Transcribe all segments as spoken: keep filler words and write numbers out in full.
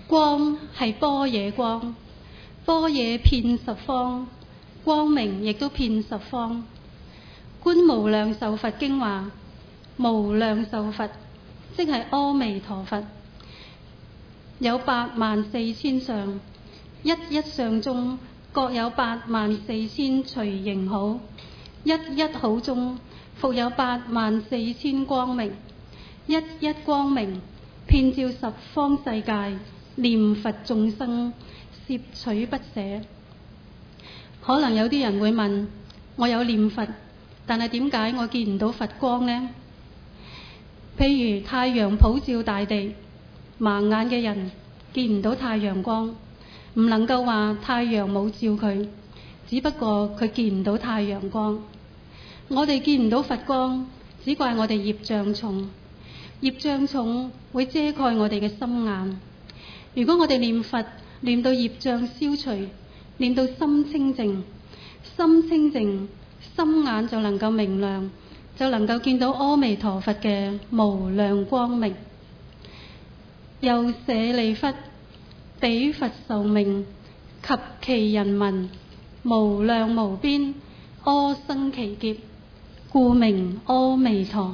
光係般若光，般若遍十方，光明亦都遍十方。觀無量壽佛經話，無量壽佛即係阿彌陀佛，有八萬四千相，一一相中各有八萬四千隨形好，一一好中復有八萬四千光明，一一光明遍照十方世界，念佛眾生攝取不捨。可能有啲人會問，我有念佛，但係點解我見唔到佛光呢？譬如太陽普照大地，盲眼嘅人見唔到太陽光，唔能夠話太陽冇照佢，只不過佢見唔到太陽光。我哋見唔到佛光，只怪我哋業障重，業障重會遮蓋我哋嘅心眼。如果我哋念佛念到業障消除，念到心清淨，心清淨，心眼就能夠明亮，就能夠見到阿彌陀佛嘅無量光明。又舍利弗，彼佛壽命及其人民無量無邊，阿僧祇劫，故名阿彌陀。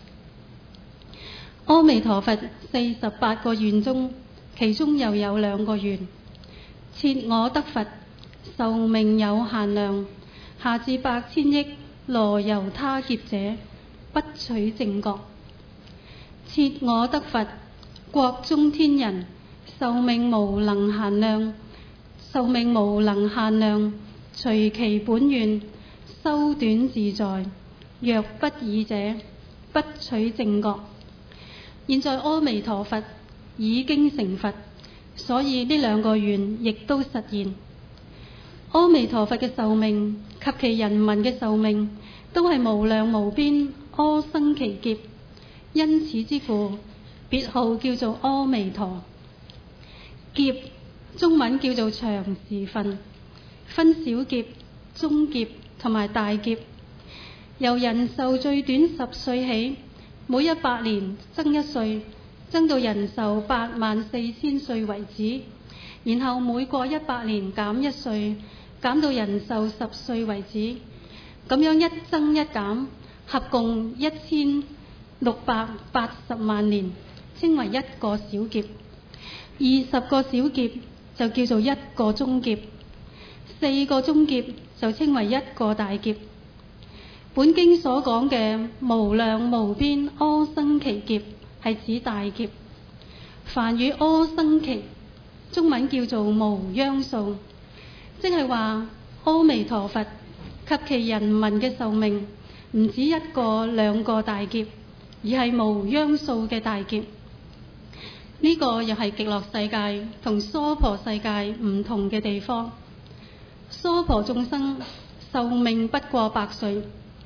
阿彌陀佛四十八個願中，其中又有兩個願：設我得佛，壽命有限量，下至百千億羅由他劫者，不取正覺；設我得佛，國中天人壽命無能限量，壽命無能限量，隨其本願修短自在，若不爾者，不取正覺。現在阿彌陀佛已經成佛，所以呢兩個願亦都實現。阿彌陀佛嘅壽命及其人民嘅壽命都係無量無邊阿僧祇劫，因此之故別號叫做阿彌陀。劫中文叫做長時分，分小劫、中劫同埋大劫。由人壽最短十歲起，每一百年增一歲，增到人壽八萬四千歲為止，然後每過一百年減一歲，減到人壽十歲為止。咁樣一增一減，合共一千六百八十萬年，稱為一個小劫。二十個小劫就叫做一個中劫，四個中劫就稱為一個大劫。本經所講嘅無量無邊阿僧祇劫係指大劫。梵語阿僧祇，中文叫做無央數，即係話阿彌陀佛及其人民嘅壽命唔止一個兩個大劫，而係無央數嘅大劫。呢、這個又係極樂世界同娑婆世界唔同嘅地方。娑婆眾生壽命不過百歲，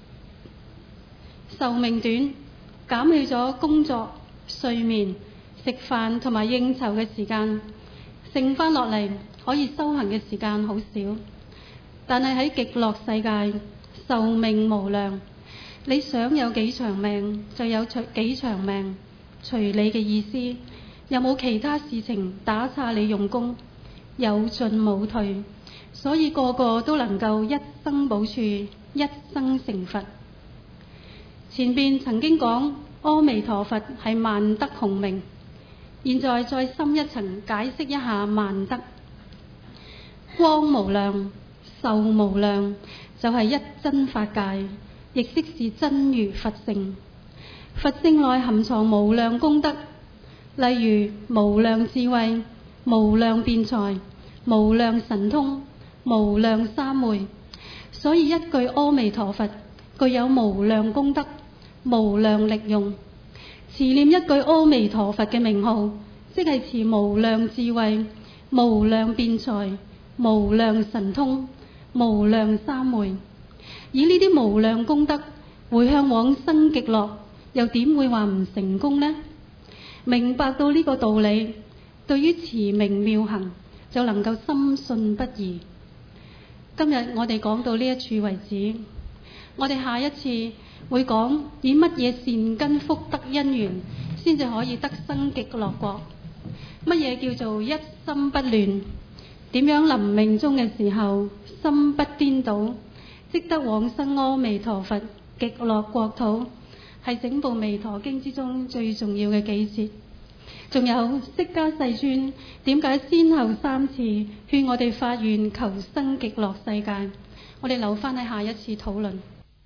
壽命短，減去咗工作、睡眠、食飯同埋應酬嘅時間，剩翻落嚟可以修行嘅時間好少。但係喺極樂世界，壽命無量，你想有幾長命就有幾長命，隨你嘅意思。有冇其他事情打岔你用功？有進冇退，所以個個都能夠一生補處，一生成佛。前邊曾經講阿彌陀佛係萬德洪名，現在再深一層解釋一下萬德。光無量，壽無量，就係、是、一真法界，亦即是真如佛性。佛性內含藏無量功德，例如無量智慧、無量辯才、無量神通、無量三昧。所以一句阿彌陀佛具有無量功德、無量力用。持念一句阿彌陀佛嘅名號，即係持無量智慧、無量辯才、無量神通、無量三昧。以呢啲無量功德回向往生極樂，又點會話唔成功呢？明白到呢個道理，對於持名妙行就能夠深信不疑。今日我哋講到呢一處為止，我哋下一次會講以乜嘢善根福德因緣先至可以得生極樂國。 乜嘢叫做一心不亂？點樣臨命終嘅時候心不顛倒，即得往生阿彌陀佛極樂國土，係整部《彌陀經》之中最重要嘅幾節。仲有釋迦世尊點解先後三次勸我哋發願求生極樂世界？我哋留翻喺下一次討論。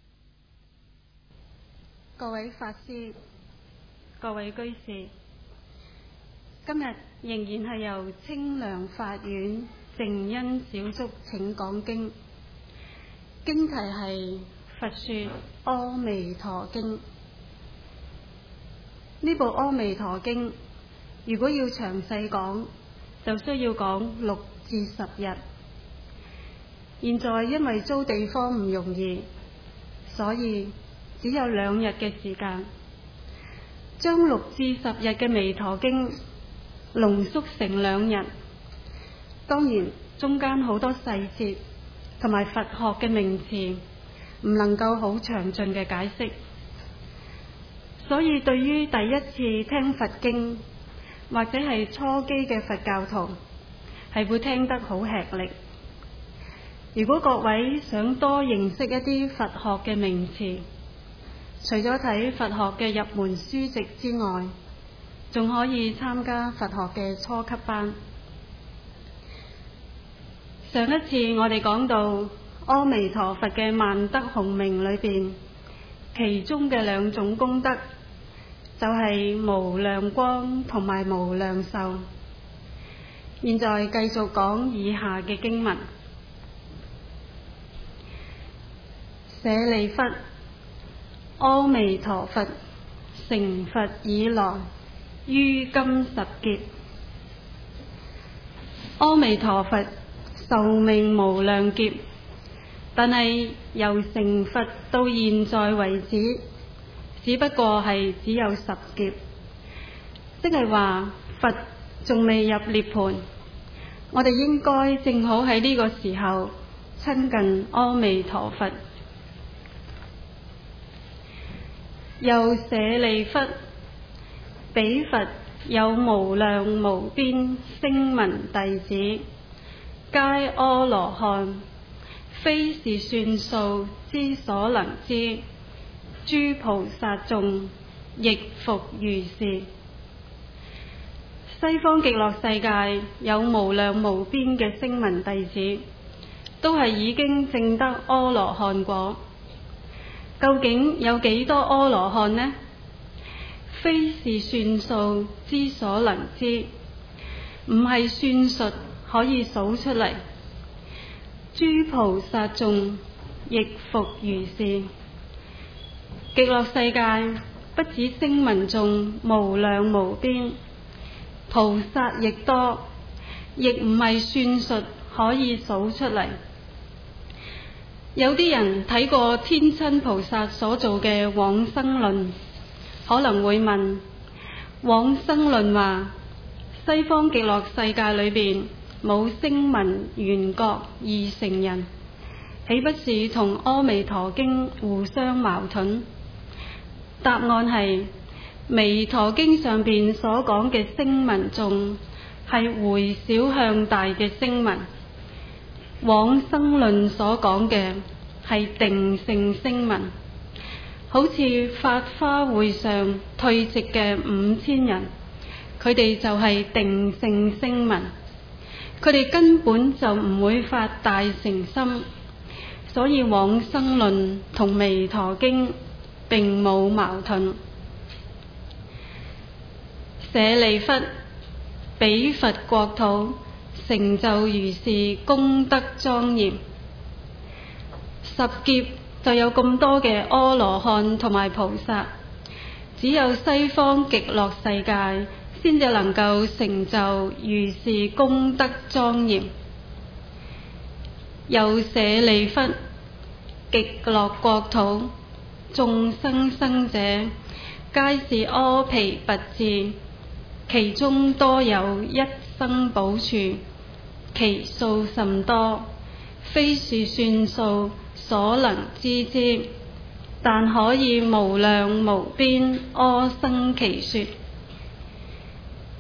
各位法師、各位居士，今日仍然係由清涼法院靜恩小築請講經，經題係《佛說阿彌陀經》。呢部《阿彌陀經》如果要詳細講，就需要講六至十日。現在因為租地方唔容易，所以只有兩日嘅時間，將六至十日嘅《彌陀經》濃縮成兩日。當然中間好多細節同埋佛學嘅名詞唔能夠好詳盡嘅解釋，所以對於第一次聽佛經或者係初機嘅佛教徒係會聽得好吃力。如果各位想多認識一啲佛學嘅名詞，除咗睇佛學嘅入門書籍之外，仲可以參加佛學嘅初級班。上一次我哋講到阿彌陀佛嘅萬德洪名裏邊，其中嘅兩種功德就係無量光同埋無量壽。現在繼續講以下嘅經文。舍利弗，阿彌陀佛成佛以來，於今十劫，阿彌陀佛壽命無量劫，但係由成佛到現在為止，只不過係只有十劫，即係話佛仲未入涅槃。我哋應該正好喺呢個時候親近阿彌陀佛。又舍利弗，彼佛有無量無邊聲聞弟子，皆阿羅漢，非是算數之所能知。諸菩薩眾亦復如是。西方極樂世界有無量無邊嘅聲聞弟子，都係已經證得阿羅漢果。究竟有幾多阿羅漢呢？非是算數之所能知，唔係算術可以數出嚟。諸菩薩眾亦復如是。極樂世界不止聲聞眾無量無邊，菩薩亦多，亦唔係算術可以數出嚟。有啲人睇過天親菩薩所做嘅往生論，可能會問：往生論話西方極樂世界裏邊冇聲聞緣覺二乘人，豈不是同阿彌陀經互相矛盾？答案係彌陀經上邊所講嘅聲聞眾係回小向大嘅聲聞，往生論所講嘅係定性聲聞。好似法華會上退席嘅五千人，佢哋就係定性聲聞，佢哋根本就唔會發大乘心，所以往生論同彌陀經並冇矛盾。舍利弗，彼佛國土成就如是功德莊嚴。十劫就有咁多嘅阿羅漢同埋菩薩，只有西方極樂世界先至能夠成就如是功德莊嚴。又舍利弗，極樂國土眾生生者，皆是阿鞞跋致，其中多有一生補處，其數甚多，非是算數所能知之，但可以無量無邊阿僧祇說。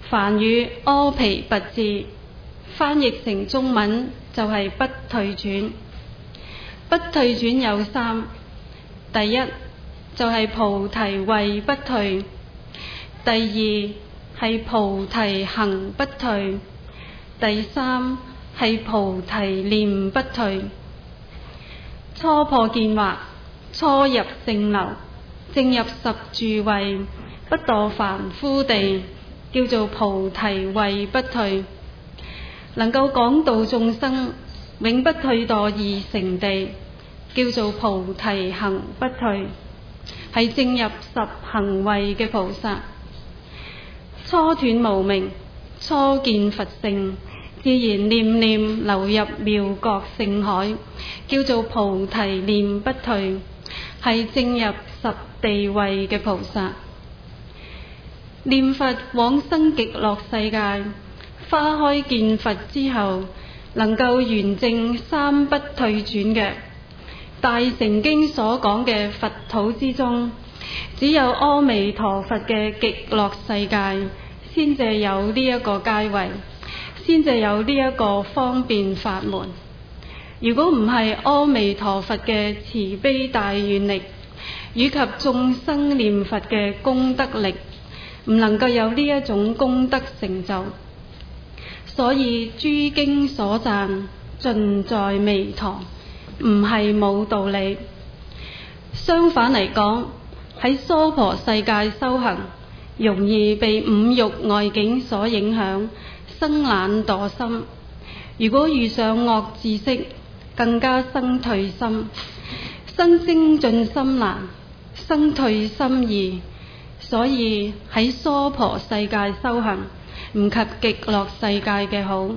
梵語阿毗跋致，翻譯成中文就係不退轉。不退轉有三，第一就係菩提位不退，第二係菩提行不退，第三係菩提念不退。初破見惑，初入聖流，正入十住位，不墮凡夫地，叫做菩提位不退。能夠廣度眾生，永不退墮二乘地，叫做菩提行不退，係正入十行位嘅菩薩。初斷無明，初見佛性，自然念念流入妙覺聖海，叫做菩提念不退，係正入十地位嘅菩薩。念佛往生極樂世界，花開見佛之後，能夠圓證三不退轉嘅大乘經所講嘅佛土之中，只有阿彌陀佛嘅極樂世界先至有呢一個階位，先至有呢一個方便法門。如果唔係阿彌陀佛嘅慈悲大願力，以及眾生念佛嘅功德力，唔能夠有呢一種功德成就。所以諸經所讚盡在彌陀，唔係冇道理。相反嚟講，喺娑婆世界修行，容易被五欲外境所影響，生懶惰心。如果遇上惡知識，更加生退心，生精進心難，生退心易。所以喺娑婆世界修行，唔及極樂世界嘅好。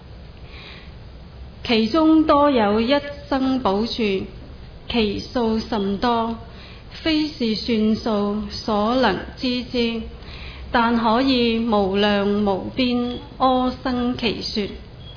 其中多有一生補處，其數甚多，非是算數所能知之，但可以無量無邊阿僧祇說。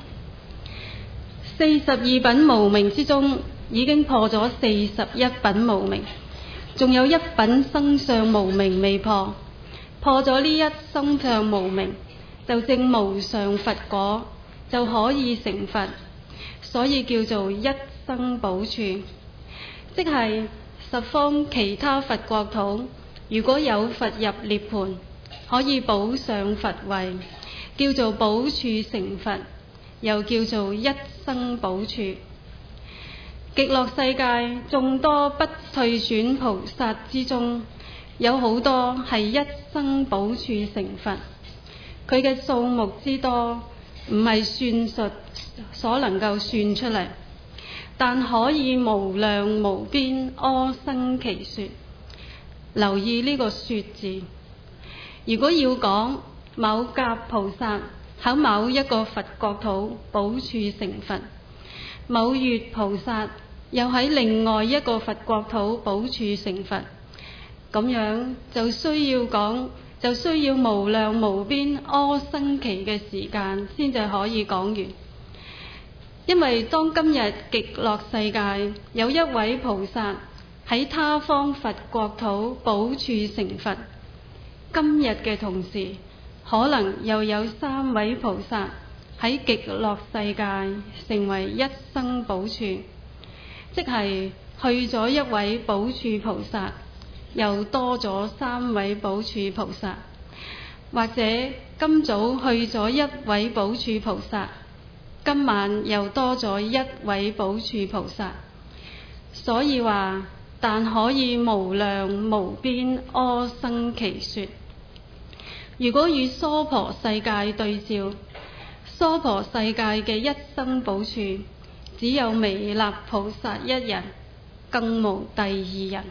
四十二品無明之中，已經破咗四十一品無明，仲有一品生相無明未破。破咗呢一生相無明，就證無上佛果，就可以成佛。所以叫做一生補處，即係十方其他佛國土，如果有佛入涅槃，可以補上佛位，叫做補處成佛，又叫做一生補處。極樂世界眾多不退轉菩薩之中，有好多係一生補處成佛，佢嘅數目之多，唔係算術所能夠算出嚟，但可以無量無邊阿僧祇說。留意呢個說字，如果要講某甲菩薩喺某一個佛國土補處成佛，某乙菩薩又喺另外一個佛國土補處成佛，咁樣就需要講就需要無量無邊阿僧祇嘅時間先至可以講完。因為當今日極樂世界有一位菩薩喺他方佛國土補處成佛，今日嘅同時，可能又有三位菩薩喺極樂世界成為一生補處，即係去咗一位補處菩薩，又多咗三位補處菩薩，或者今早去咗一位補處菩薩，今晚又多咗一位補處菩薩。所以話，但可以無量無邊阿僧祇說。如果與娑婆世界對照，娑婆世界嘅一生補處只有彌勒菩薩一人，更無第二人。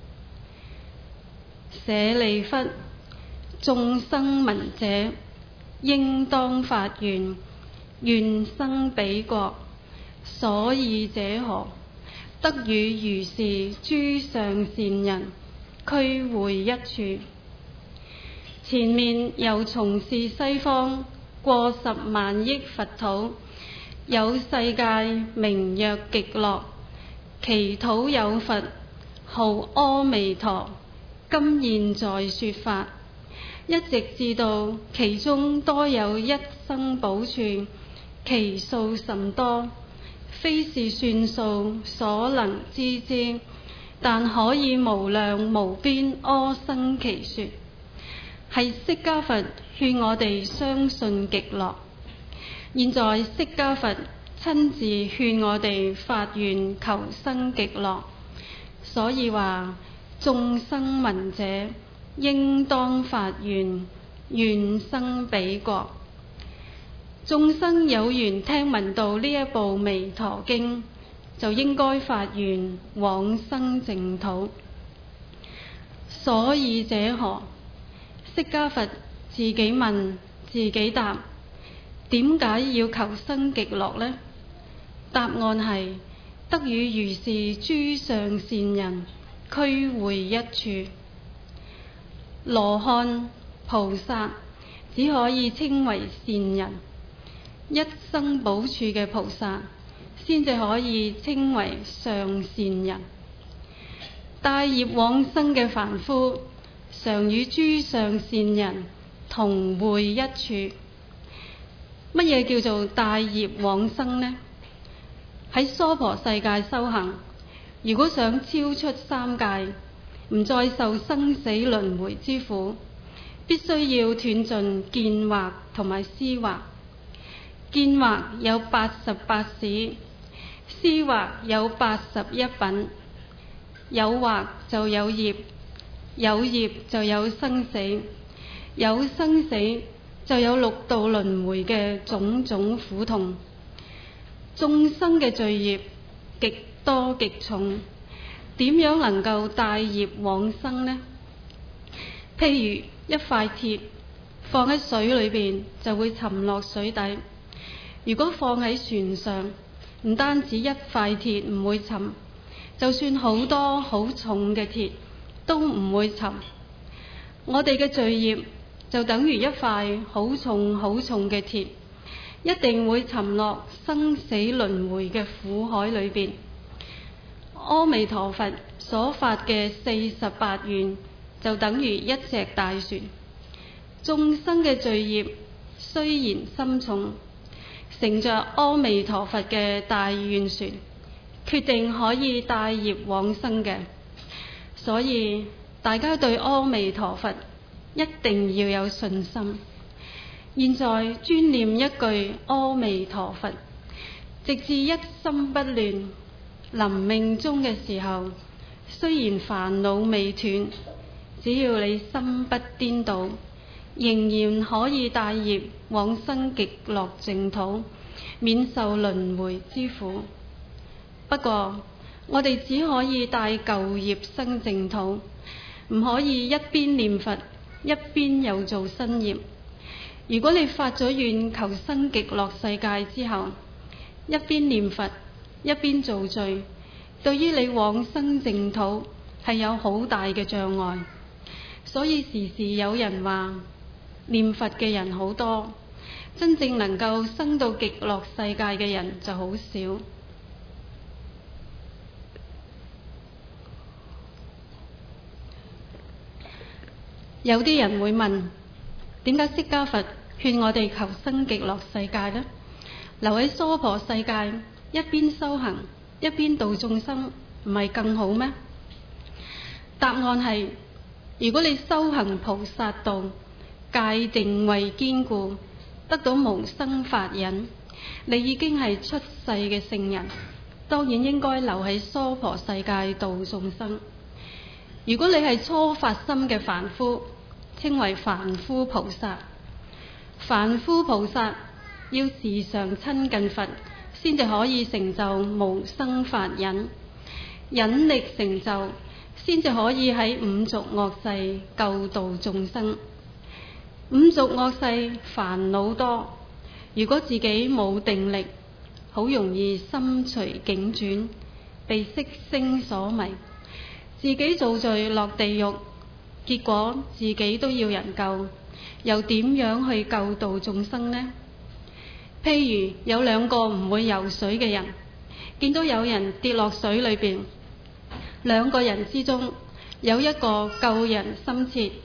舍利弗，眾生聞者，應當發願，願生彼國。所以者何？得與如是諸上善人，俱會一處。前面又從事西方過十萬億佛土，有世界名曰極樂，其土有佛，號阿彌陀，今現在說法。 一直至到其中多有一生補處，其數甚多，非是算數所能知之，但可以無量無邊阿僧祇說。係釋迦佛勸我哋相信極樂，現在釋迦佛親自勸我哋發願求生極樂，所以話眾生聞者應當發願，願生彼國。眾生有緣聽聞到呢一部彌陀經，就應該發願往生淨土。所以者何？釋迦佛自己問自己答，點解要求生極樂呢？答案係得與如是諸上善人俱會一處。羅漢、菩薩只可以稱為善人，一生補處嘅菩薩先至可以稱為上善人。帶業往生嘅凡夫常與諸上善人同會一處。乜嘢叫做帶業往生呢？喺娑婆世界修行，如果想超出三界，唔再受生死輪迴之苦，必須要斷盡見惑同埋思惑。見惑有八十八使，思惑有八十一品。有惑就有業，有業就有生死，有生死就有六道輪迴嘅種種苦痛。眾生嘅罪業極多極重，點樣能夠帶業往生呢？譬如一塊鐵放喺水裏邊就會沉落水底，如果放喺船上，唔單止一塊鐵唔會沉，就算好多好重嘅鐵都唔會沉。我哋嘅罪業就等於一塊好重好重嘅鐵，一定會沉落生死輪迴嘅苦海裏邊。阿彌陀佛所發嘅四十八願就等於一隻大船，眾生嘅罪業雖然深重，乘着阿彌陀佛嘅大願船，決定可以帶業往生嘅。所以大家對阿彌陀佛一定要有信心。現在專念一句阿彌陀佛，直至一心不亂。臨命終嘅時候，雖然煩惱未斷，只要你心不顛倒，仍然可以帶業往生極樂淨土，免受輪迴之苦。不過我哋只可以帶舊業生淨土，唔可以一邊念佛一邊又做新業。如果你發咗願求生極樂世界之後，一邊念佛一邊做罪，對於你往生淨土係有好大嘅障礙。所以時時有人話念佛嘅人好多，真正能夠生到極樂世界嘅人就好少。有啲人會問，點解釋迦佛勸我哋求生極樂世界呢？留喺娑婆世界一邊修行一邊度眾生，唔係更好咩？答案係，如果你修行菩薩道，戒定慧堅固，得到無生法忍，你已經係出世嘅聖人，當然應該留喺娑婆世界度眾生。如果你係初發心嘅凡夫，稱為凡夫菩薩。凡夫菩薩要時常親近佛，先至可以成就無生法忍，忍力成就，先至可以喺五濁惡世救度眾生。五濁惡世煩惱多，如果自己冇定力，好容易心隨境轉，被色聲所迷，自己造罪落地獄，結果自己都要人救，又點樣去救度眾生呢？譬如有兩個唔會游水嘅人，見到有人跌落水裏邊，兩個人之中有一個救人心切，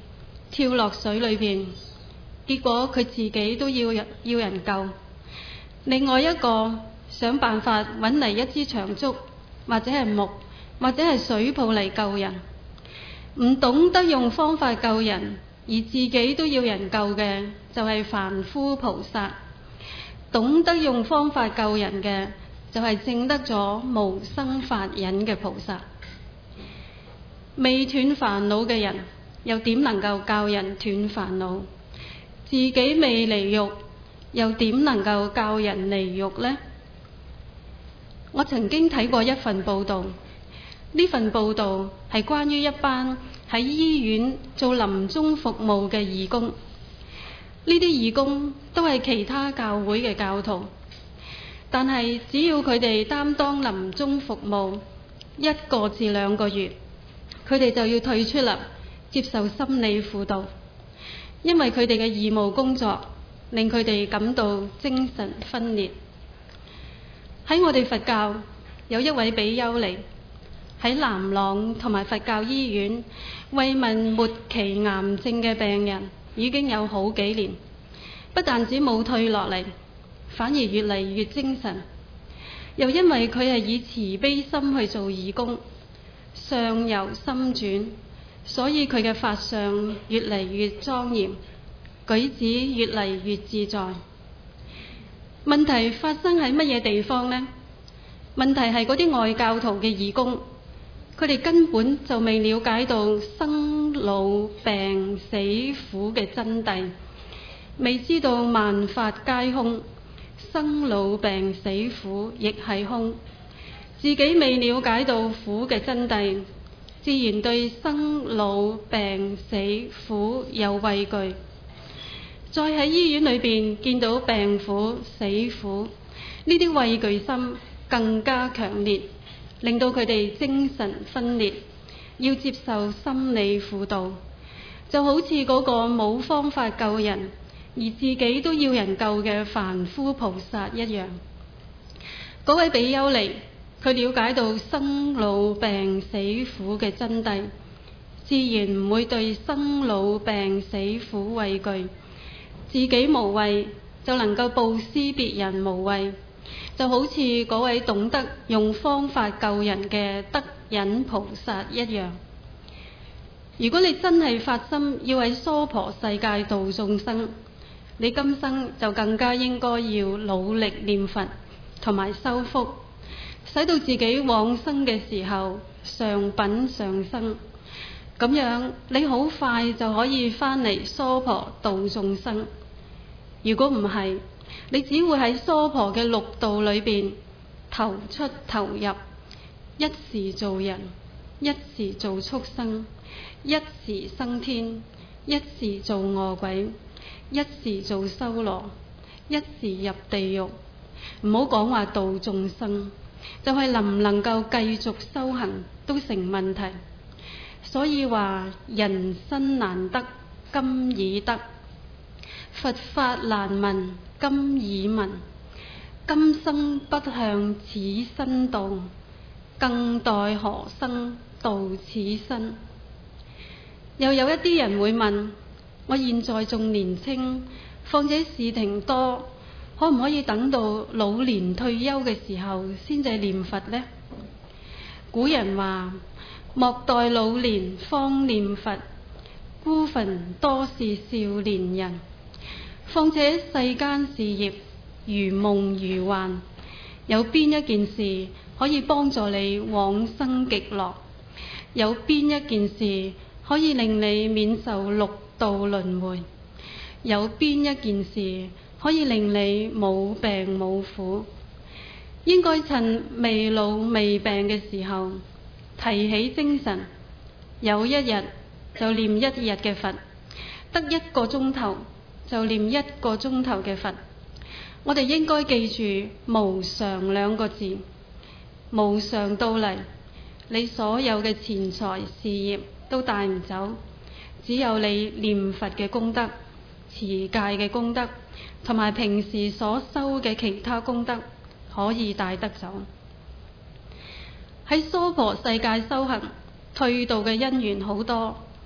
跳落水裏邊，結果佢自己都要人要人救。另外一個想辦法揾嚟一支長竹，或者係木，或者係水泡嚟救人。唔懂得用方法救人，而自己都要人救嘅，就係凡夫菩薩。懂得用方法救人嘅，就係證得咗無生法忍嘅菩薩。未斷煩惱嘅人，又點能夠教人斷煩惱？自己未離欲，又點能夠教人離欲呢？我曾經睇過一份報道，呢份報道係關於一班喺醫院做臨終服務嘅義工。呢啲義工都係其他教會嘅教徒，但係只要佢哋擔當臨終服務一個至兩個月，佢哋就要退出嚟接受心理輔導，因為佢哋嘅義務工作令佢哋感到精神分裂。喺我哋佛教有一位比丘尼喺南朗同埋佛教醫院慰問末期癌症嘅病人，已經有好幾年，不但止冇退落嚟，反而越嚟越精神。又因為佢係以慈悲心去做義工，相由心轉，所以佢嘅法相越嚟越莊嚴，舉止越嚟越自在。問題發生喺乜嘢地方呢？問題係嗰啲外教徒嘅義工，佢哋根本就未了解到生老病死苦嘅真諦，未知道萬法皆空，生老病死苦亦係空。自己未了解到苦嘅真諦，自然對生老病死苦有畏懼。再喺醫院裏邊見到病苦死苦，呢啲畏懼心更加強烈，令到佢哋精神分裂，要接受心理輔導，就好似嗰個冇方法救人，而自己都要人救嘅凡夫菩薩一樣。嗰位比丘尼，佢了解到生老病死苦嘅真諦，自然唔會對生老病死苦畏懼。自己無畏，就能夠布施別人無畏，就好似嗰位懂得用方法救人嘅德忍菩薩一樣。如果你真係發心要喺娑婆世界度眾生，你今生就更加應該要努力念佛同埋修福，使到自己往生嘅時候上品上生。咁樣你好快就可以返嚟娑婆度眾生。如果唔係，你只會喺娑婆嘅六道裏邊投出投入，一時做人，一時做畜生，一時生天，一時做餓鬼，一時做修羅，一時入地獄。唔好講話度眾生，就係能唔能夠繼續修行都成問題。所以話人生難得今已得，佛法難聞今已聞。今生不向此身度，更待何生度此身？又有一啲人會問，我現在仲年輕，況且事情多，可唔可以等到老年退休嘅時候先至念佛呢？古人話，莫待老年方念佛，孤墳多是少年人。況且世間事業如夢如幻，有邊一件事可以幫助你往生極樂？有邊一件事可以令你免受六道輪迴？有邊一件事可以令你冇病冇苦？應該趁未老未病嘅時候提起精神，有一日就念一日嘅佛，得一個鐘頭就念一個鐘頭嘅佛。我哋應該記住無常兩個字，無常到嚟，你所有嘅錢財事業都帶唔走，只有你念佛嘅功德、持戒嘅功德同埋平時所修嘅其他功德可以帶得走。喺娑婆世界修行退道嘅因緣好多，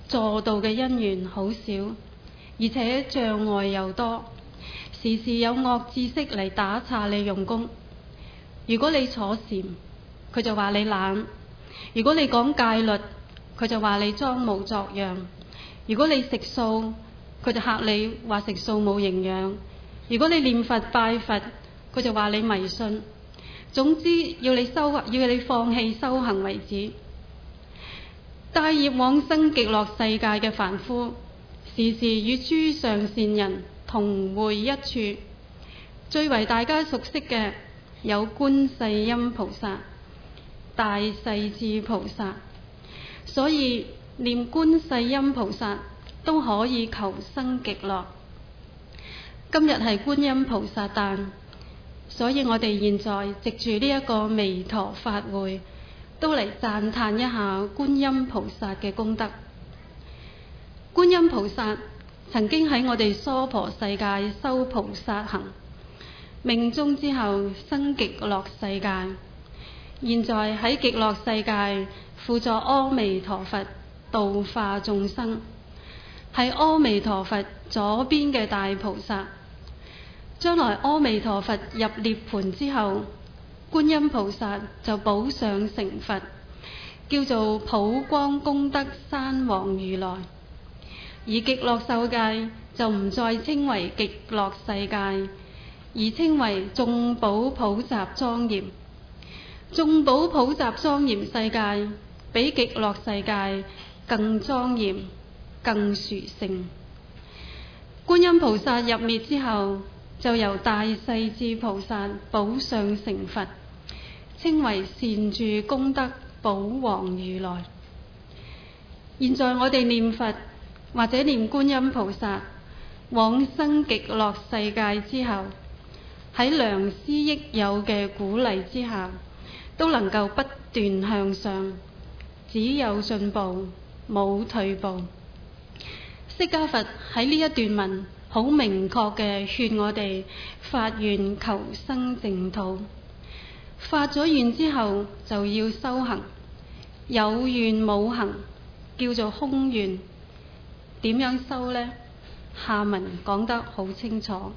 助道嘅因緣好少，而且障礙又多，時時有惡知識嚟打岔你用功。如果你坐禪，佢就話你懶；如果你講戒律，佢就話你裝模作樣；如果你食素，佢就嚇你話食素冇營養；如果你念佛拜佛，佢就話你迷信。總之要你修，要你放棄修行為止。帶業往生極樂世界嘅凡夫，時時與諸上善人同會一處。最為大家熟悉嘅有觀世音菩薩、大勢至菩薩，所以念觀世音菩薩都可以求生極樂。今日係觀音菩薩誕，所以我哋現在藉住呢一個彌陀法會，都嚟讚歎一下觀音菩薩嘅功德。觀音菩薩曾經喺我哋娑婆世界修菩薩行，命終之後生極樂世界，現在喺極樂世界輔助阿彌陀佛度化眾生，係阿彌陀佛左邊嘅大菩薩。將來阿彌陀佛入涅槃之後，觀音菩薩就補上成佛，叫做普光功德山王如來。而極樂世界就唔再稱為極樂世界，而稱為眾寶普集莊嚴。眾寶普集莊嚴世界比極樂世界更莊嚴、更殊勝。觀音菩薩入滅之後，就由大勢至菩薩補上成佛，稱為善住功德寶王如來。現在我哋念佛或者念觀音菩薩往生極樂世界之後，喺良師益友嘅鼓勵之下，都能夠不斷向上，只有進步冇退步。釋迦佛喺呢一段文好明確嘅勸我哋發願求生淨土。發咗願之後就要修行，有願冇行叫做空願。點樣修呢？下文講得好清楚。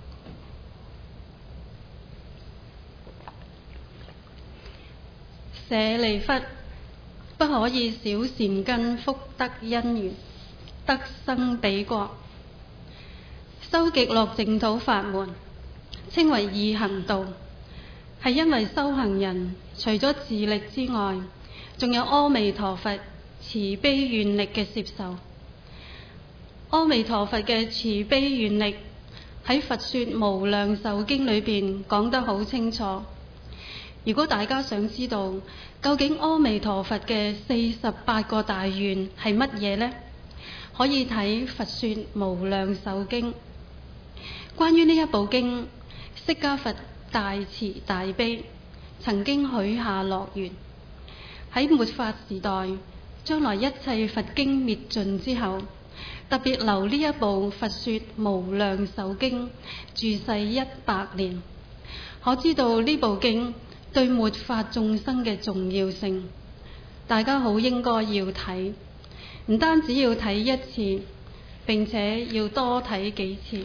舍利弗，不可以少善根福德因緣，得生彼國。修極樂淨土法門稱為易行道，係因為修行人除咗自力之外，仲有阿彌陀佛慈悲願力嘅攝受。阿彌陀佛嘅慈悲願力喺《佛說無量壽經》裏邊講得好清楚。如果大家想知道究竟阿彌陀佛嘅四十八個大願係乜嘢呢？可以睇《佛說無量壽經》。關於呢一部經，釋迦佛大慈大悲，曾經許下諾言，喺末法時代，將來一切佛經滅盡之後，特別留呢一部《佛說無量壽經》住世一百年。可知道呢部經對末法眾生嘅重要性，大家好應該要睇，唔單止要睇一次，並且要多睇幾次。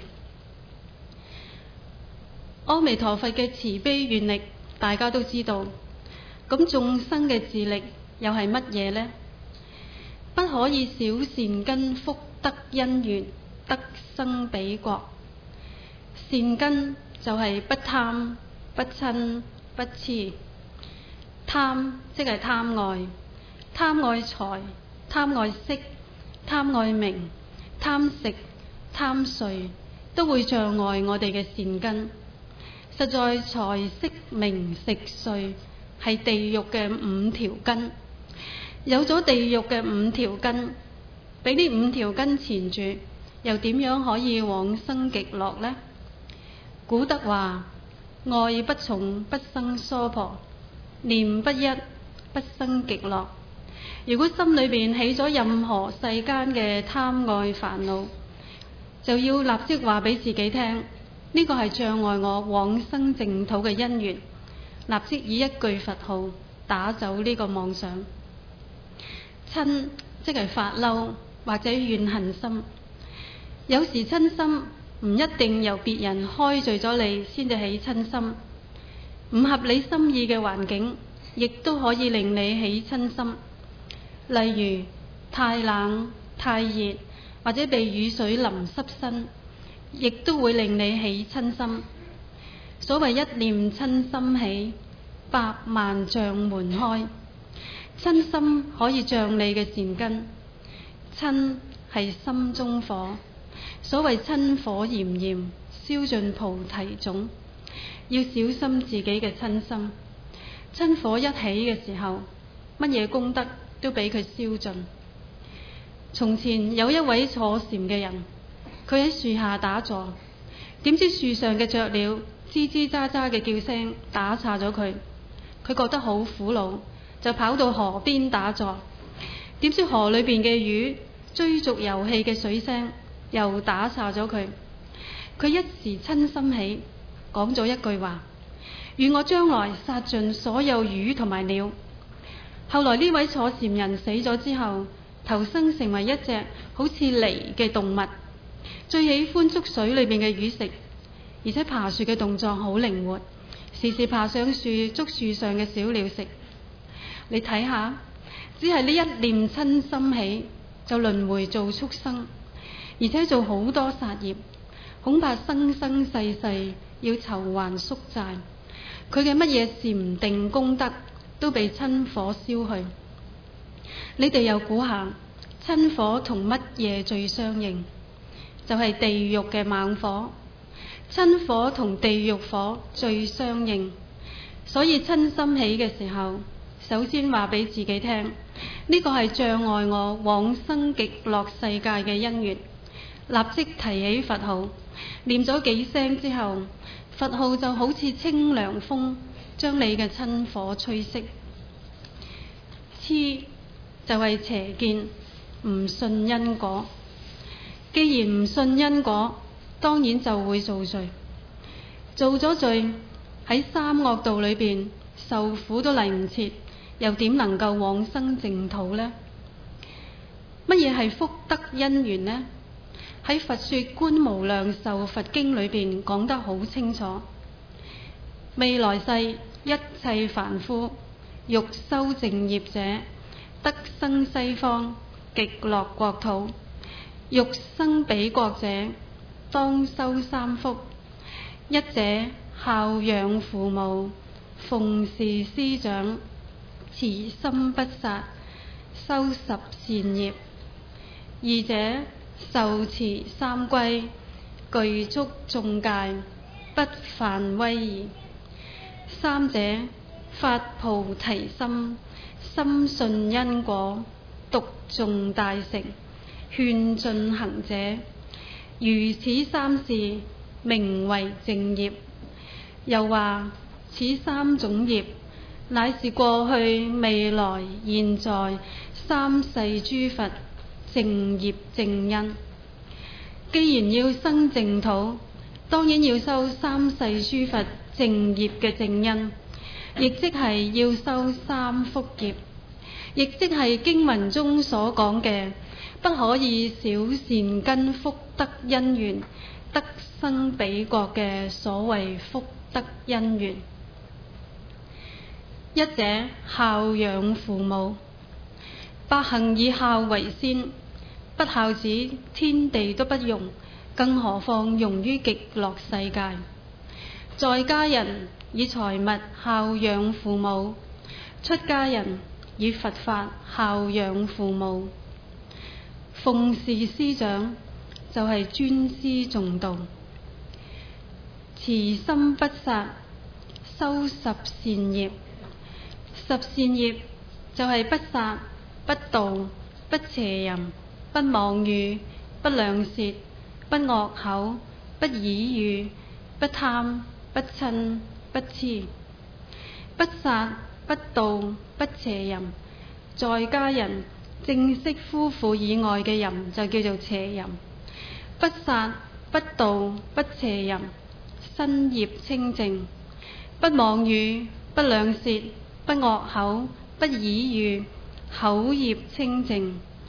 阿彌陀佛嘅慈悲願力大家都知道，咁眾生嘅自力又係乜嘢呢？不可以少善根福德因緣，得生彼國。善根就係不貪、不嗔、不癡。貪即係貪愛，貪愛財、貪愛色、貪愛名、貪食、貪睡，都會障礙我哋嘅善根。實在財色名食睡係地獄嘅五條根，有咗地獄嘅五條根，俾呢五條根纏住，又點樣可以往生極樂呢？古德話：愛不重不生娑婆，念不一不生極樂。如果心裏邊起咗任何世間嘅貪愛煩惱，就要立即話俾自己聽，呢個係障礙我往生淨土嘅因緣，立即以一句佛號打走呢個妄想。嗔即係發嬲， 或者怨恨心。有時親心唔一定由別人開罪咗你先至起親心，唔合你心意嘅環境亦都可以令你起親心。例如太冷、太熱，或者被雨水淋濕身，亦都會令你起親心。所謂一念親心起，百萬障門開。親心可以障你嘅善根，親係心中火。所謂親火炎炎，燒盡菩提種。要小心自己嘅親心，親火一起嘅時候，乜嘢功德都俾佢燒盡。從前有一位坐禪嘅人，佢喺樹下打坐，點知樹上嘅雀鳥吱吱喳喳嘅叫聲打岔咗佢，佢覺得好苦惱，就跑到河邊打坐。點知河裏邊嘅魚追逐遊戲嘅水聲又打岔咗佢，佢一時親心起，講咗一句話：願我將來殺盡所有魚同埋鳥。後來呢位坐禪人死咗之後，投生成為一隻好似狸嘅動物，最喜歡捉水裏邊嘅魚食，而且爬樹嘅動作好靈活，時時爬上樹捉樹上嘅小鳥食。你睇下，只係呢一念親心起，就輪迴做畜生，而且做好多殺業，恐怕生生世世要償還宿債。佢嘅乜嘢禪定功德都被親火燒去。你哋又估下，親火同乜嘢最相應？就係地獄嘅猛火。親火同地獄火最相應，所以親心起嘅時候，首先話俾自己聽，呢個係障礙我往生極樂世界嘅因緣。立即提起佛號，念咗幾聲之後，佛號就好似清涼風，將你嘅親火吹熄。痴就係邪見，唔信因果。既然唔信因果，當然就會做罪。做咗罪，喺三惡道裏邊受苦都嚟唔切，又點能夠往生淨土呢？乜嘢係福德因緣呢？喺《佛說觀無量壽佛經》裏邊講得好清楚。未來世一切凡夫欲修正業者，得生西方極樂國土；欲生彼國者，當修三福：一者孝養父母，奉事師長，慈心不殺，修十善業；二者受持三歸，具足眾戒，不犯威儀；三者發菩提心，深信因果，讀誦大乘，勸進行者。如此三事，名為正業。又話此三種業，乃是過去、未來、現在三世諸佛正業正因。既然要生淨土，當然要修三世諸佛正業嘅正因，亦即係要修三福業，亦即係經文中所講嘅不可以小善根福德因緣得生彼國嘅所謂福德因緣。一者孝養父母，百行以孝為先，不孝子天地都不容，更何況容於極樂世界。在家人以財物孝養父母，出家人以佛法孝養父母。奉事師長就係尊師重道，慈心不殺，修十善業。十善業就係不殺、不盜、不邪淫、不妄語、不兩舌、不惡口、不綺語、不貪、不嗔、不痴。不殺、不盜、不邪淫，在家人正式夫婦以外嘅淫就叫做邪淫。不殺、不盜、不邪淫，身業清淨。不妄語、不兩舌、不惡口、不綺語，口業清淨。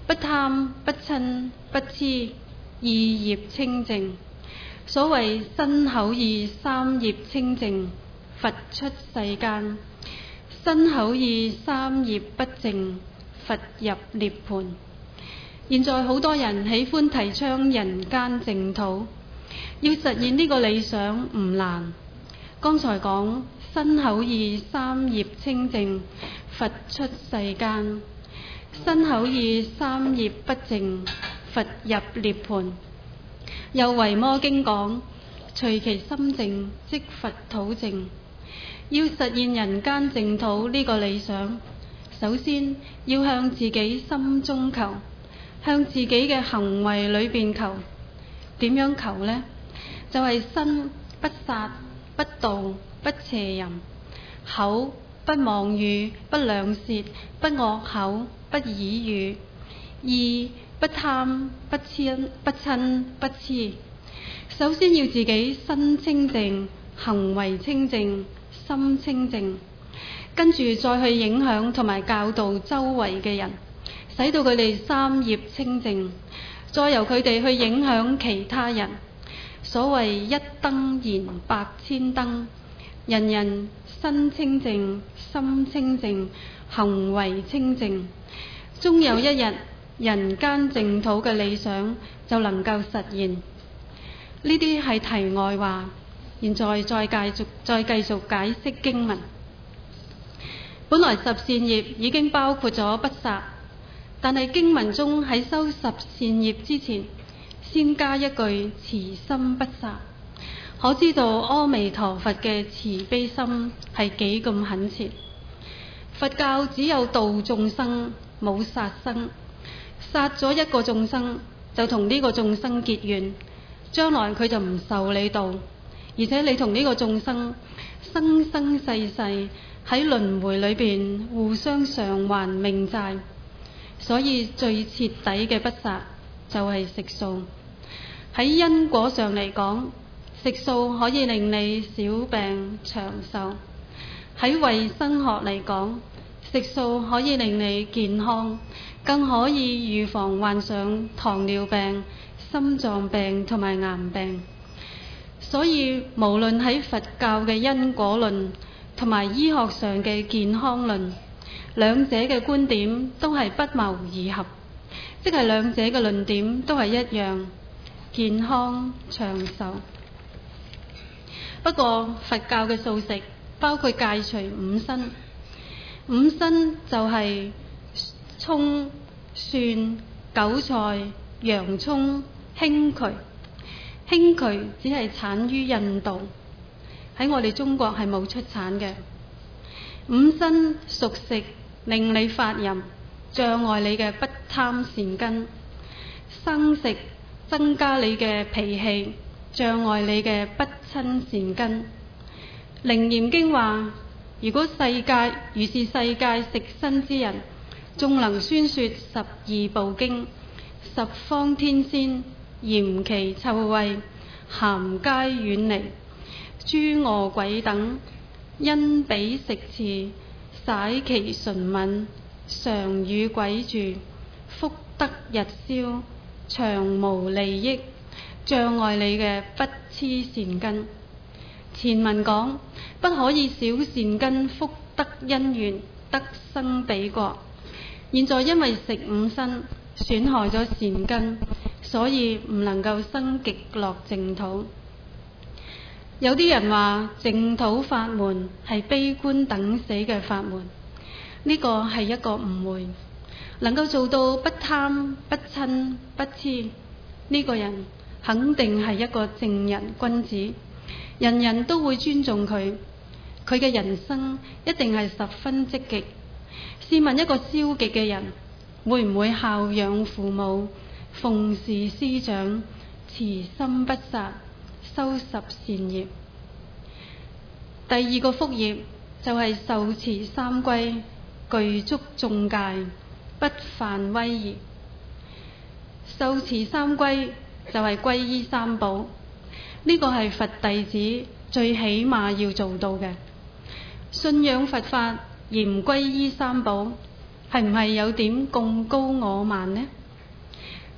不貪不嗔不痴，意業清淨。所謂身口意三業清淨，佛出世間；身口意三業不淨，佛入涅槃。現在好多人喜歡提倡人間淨土，要實現呢個理想唔難。剛才講身口意三業清淨，佛出世間；身口意三業不淨，佛入涅槃。又維摩經講，隨其心淨，即佛土淨。要實現人間淨土呢個理想，首先要向自己心中求，向自己嘅行為裏邊求。點樣求呢？就係、是、身不殺不盜不邪淫，口不妄語不兩舌不惡口不綺語，意不貪不嗔不嗔不痴。首先要自己身清淨，行為清淨，心清淨，跟住再去影響同埋教導周圍嘅人，使到佢哋三業清淨，再由佢哋去影響其他人。所謂一燈燃百千燈，人人身清淨，心清淨，行為清淨，終有一日人間淨土嘅理想就能夠實現。呢啲係題外話，現在再繼續再繼續解釋經文。本來十善業已經包括咗不殺，但係經文中喺修十善業之前，先加一句慈心不殺，可知道阿彌陀佛嘅慈悲心係幾咁懇切。佛教只有度眾生，冇殺生。殺咗一個眾生，就同呢個眾生結怨，將來佢就唔受你度，而且你同呢個眾生生生世世喺輪迴裏邊互相償還命債。所以最徹底嘅不殺就係食素。喺因果上嚟講，食素可以令你小病長壽；喺衛生學嚟講，食素可以令你健康，更可以預防患上糖尿病、心臟病同埋癌病。所以無論喺佛教嘅因果論同埋醫學上嘅健康論，兩者嘅觀點都係不謀而合，即係兩者嘅論點都係一樣，健康長壽。不過佛教嘅素食包括戒除五辛，五辛就係葱、蒜、韭菜、洋葱、興渠。興渠只係產於印度，喺我哋中國係冇出產嘅。五辛熟食令你發淫，障礙你嘅不貪善根；生食增加你嘅脾氣，障礙你嘅不親善根。楞嚴經話，如果世界如是世界食身之人，仲能宣說十二部經，十方天仙嫌其臭穢，咸皆遠離。諸餓鬼等因彼食次，舐其唇吻，常與鬼住，福德日消，長無利益，障礙你嘅不痴善根。前文講不可以小善根福德因緣得生彼國，現在因為食五辛損害咗善根，所以唔能夠生極樂淨土。有啲人話淨土法門係悲觀等死嘅法門，呢個係一個誤會。能夠做到不貪不嗔不痴，呢個人肯定係一個正人君子，人人都會尊重佢。佢嘅人生一定係十分積極。試問一個消極嘅人，會唔會孝養父母、奉事師長、慈心不殺、修十善業？第二個福業就係受持三歸，具足眾戒，不犯威儀。受持三歸就係皈依三寶，呢個係佛弟子最起碼要做到嘅。信仰佛法而唔皈依三寶，係唔係有點貢高我慢呢？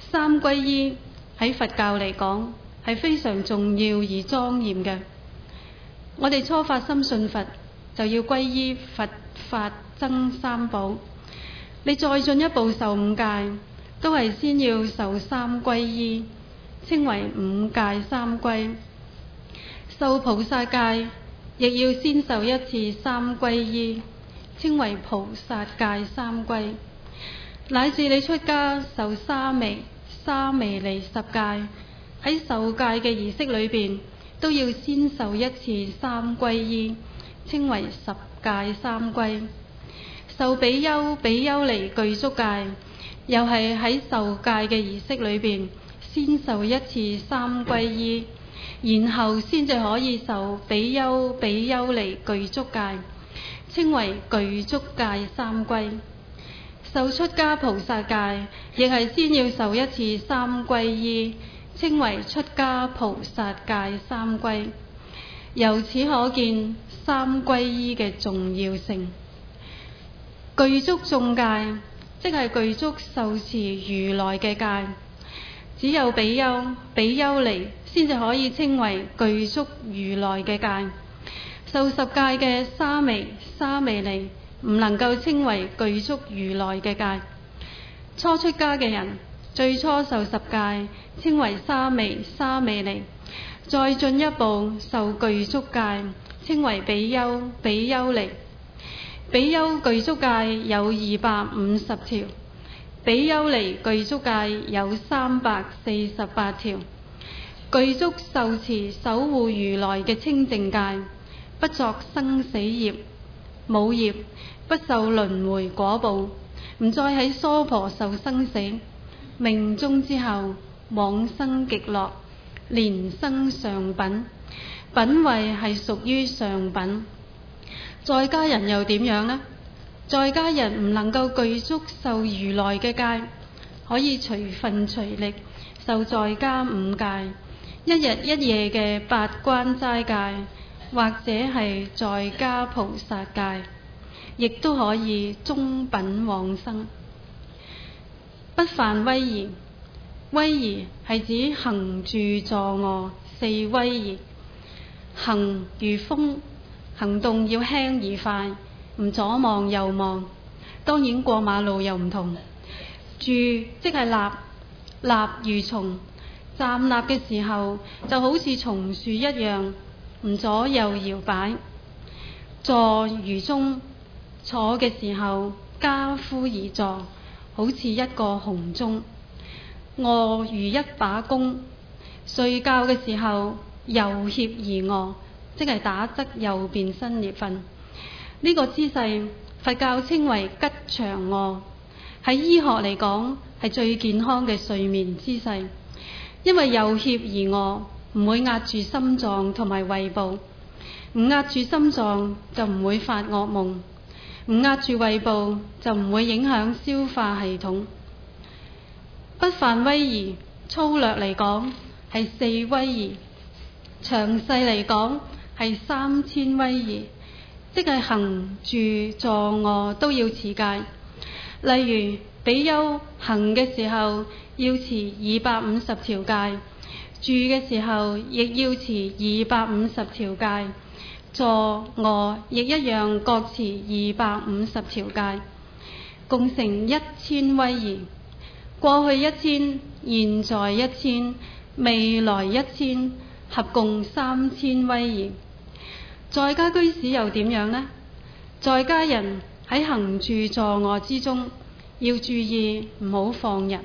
三皈依喺佛教嚟講係非常重要而莊嚴嘅。我哋初發心信佛，就要皈依佛法僧三寶。你再進一步受五戒，都係先要受三皈依，稱為五戒三皈。受菩薩戒，亦要先受一次三皈依，稱為菩薩戒三皈。乃至你出家受沙彌、沙彌尼十戒，喺受戒嘅儀式裏邊，都要先受一次三皈依，稱為十戒三皈。受比丘、比丘尼具足戒，又係喺受戒嘅儀式裏邊，先受一次三皈依，然後先至可以受比丘、比丘尼具足戒，稱為具足戒三皈。受出家菩薩戒，亦係先要受一次三皈依，稱為出家菩薩戒三皈。由此可見三皈依嘅重要性。具足眾戒，即係具足受持如來嘅戒。只有比丘、比丘尼先至可以稱為具足如來嘅戒。受十戒嘅沙彌、沙彌尼唔能夠稱為具足如來嘅戒。初出家嘅人最初受十戒，稱為沙彌、沙彌尼，再進一步受具足戒，稱為比丘、比丘尼。比丘具足戒有二百五十條，比丘尼具足戒有三百四十八條。具足受持守護如來嘅清淨戒，不作生死業、冇業，不受輪迴果報，唔再喺娑婆受生死，命終之後往生極樂，連生上品，品位係屬於上品。在家人又點樣呢？在家人唔能夠具足受如來嘅戒，可以隨分隨力受在家五戒，一日一夜嘅八關齋戒，或者係在家菩薩戒，亦都可以中品往生。不犯威儀，威儀係指行住坐臥四威儀。行如風，行動要輕而快，唔左望右望。當然過馬路又唔同。住即係立，立如松，站立嘅時候就好似松樹一樣，唔左右搖擺。坐如鐘，坐嘅時候跏趺而坐，好似一個紅鐘。臥如一把弓，睡覺嘅時候右脅而臥，即係打側右邊身而瞓。呢、這個姿勢佛教稱為吉祥臥，喺醫學嚟講係最健康嘅睡眠姿勢。因為右脅而臥唔會壓住心臟同埋胃部，唔壓住心臟就唔會發惡夢，唔壓住胃部就唔會影響消化系統。不犯威儀，粗略嚟講係四威儀，詳細嚟講係三千威儀，即係行住坐臥都要持戒。例如比丘行嘅時候要持二百五十條戒，住嘅時候亦要持二百五十條戒，坐臥亦一樣各持二百五十條戒，共成一千威儀。過去一千，現在一千，未來一千，合共三千威儀。在家居士又點樣呢？在家人喺行住坐臥之中要注意唔好放逸。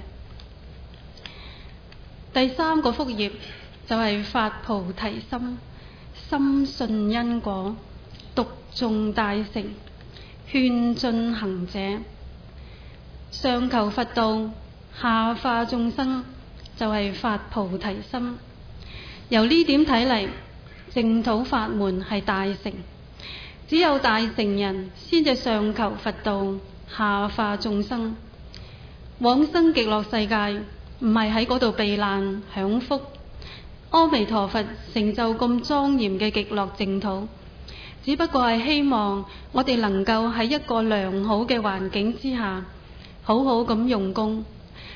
第三個福業就係發菩提心，深信因果，讀誦大乘，勸進行者。上求佛道，下化眾生，就係發菩提心。由呢點睇嚟，淨土法門係大乘，只有大乘人先至上求佛道，下化眾生。往生極樂世界唔係喺嗰度避難享福。阿彌陀佛成就咁莊嚴嘅極樂淨土，只不過係希望我哋能夠喺一個良好嘅環境之下，好好咁用功，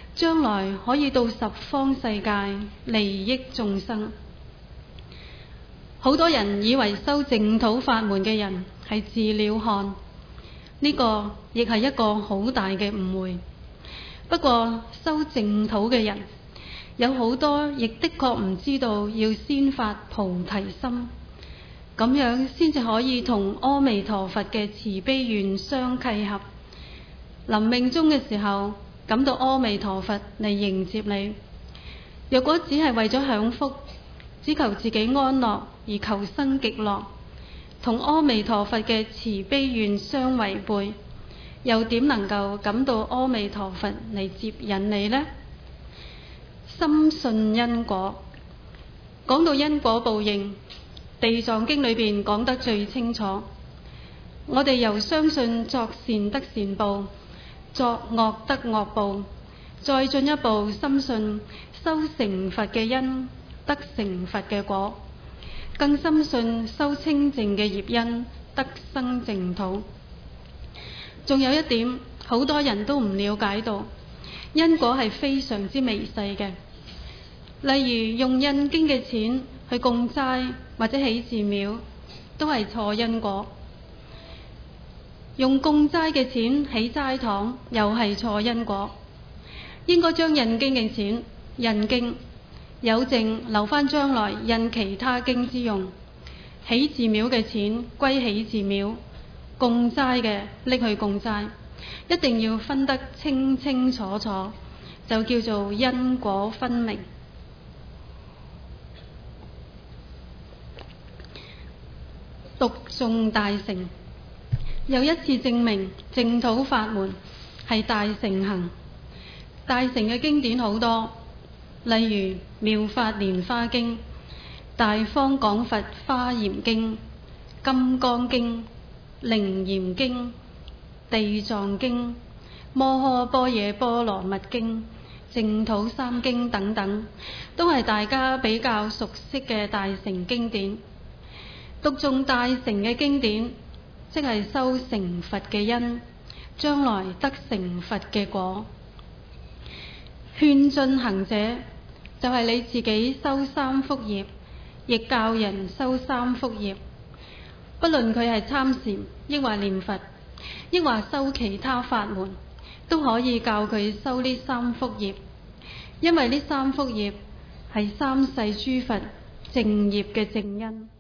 將來可以到十方世界利益眾生。好多人以為修淨土法門嘅人係自了漢，呢個亦係一個好大嘅誤會。不過修淨土嘅人有好多亦的確唔知道要先發菩提心，咁樣先至可以同阿彌陀佛嘅慈悲願相契合。臨命終嘅時候，感到阿彌陀佛嚟迎接你。若果只係為咗享福，只求自己安樂而求生極樂，同阿彌陀佛嘅慈悲願相違背，又點能夠感到阿彌陀佛嚟接引你呢？深信因果，講到因果報應，地藏經裏邊講得最清楚。我哋由相信作善得善報，作惡得惡報，再進一步深信修成佛嘅因得成佛嘅果，更深信修清淨嘅業因得生淨土。仲有一點，好多人都唔了解到，因果係非常之微細嘅。例如用印經嘅錢去供齋或者起寺廟，都係錯因果。用供齋嘅錢起齋堂，又係錯因果。應該將印經嘅錢印經，有剩留返將來印其他經之用。起寺廟嘅錢歸起寺廟，供齋嘅拎去供齋，一定要分得清清楚楚，就叫做因果分明。讀誦大乘，又一次證明淨土法門係大乘行。大乘嘅經典好多，例如《妙法蓮華經》、《大方廣佛華嚴經》、《金剛經》、《楞嚴經》、《地藏經》、《摩訶般若波羅蜜經》、《淨土三經》等等，都係大家比較熟悉嘅大乘經典。讀誦大乘嘅經典，即係修成佛嘅因，將來得成佛嘅果。勸進行者就係你自己修三福業，亦教人修三福業。不論佢係參禪，抑或念佛，抑或修其他法門，都可以教佢修呢三福業。因為呢三福業係三世諸佛淨業嘅正因。